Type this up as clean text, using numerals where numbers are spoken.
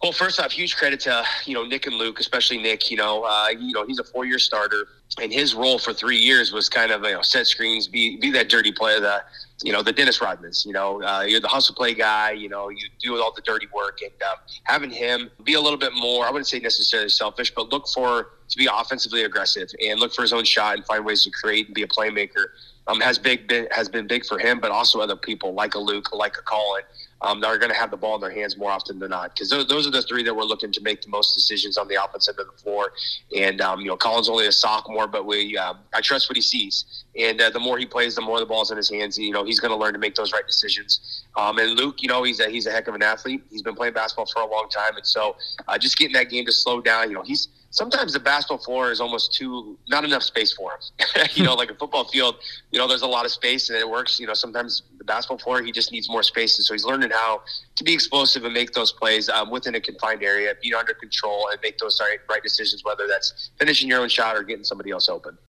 Well, first off, huge credit to, Nick and Luke, especially Nick. He's a 4-year starter, and his role for 3 years was kind of, set screens, be that dirty player, the Dennis Rodmans. You're the hustle play guy. You do all the dirty work, and having him be a little bit more, I wouldn't say necessarily selfish, but look to be offensively aggressive and look for his own shot and find ways to create and be a playmaker. Has been big for him, but also other people like a Luke, like a Colin, that are going to have the ball in their hands more often than not. Because those are the three that we're looking to make the most decisions on the offensive end of the floor. And Colin's only a sophomore, but I trust what he sees. And the more he plays, the more the ball's in his hands. He's going to learn to make those right decisions. And Luke, he's a heck of an athlete. He's been playing basketball for a long time, and so just getting that game to slow down. Sometimes the basketball floor is almost not enough space for him. Like a football field, there's a lot of space and it works. Sometimes the basketball floor, he just needs more space. And so he's learning how to be explosive and make those plays within a confined area, be under control and make those right decisions, whether that's finishing your own shot or getting somebody else open.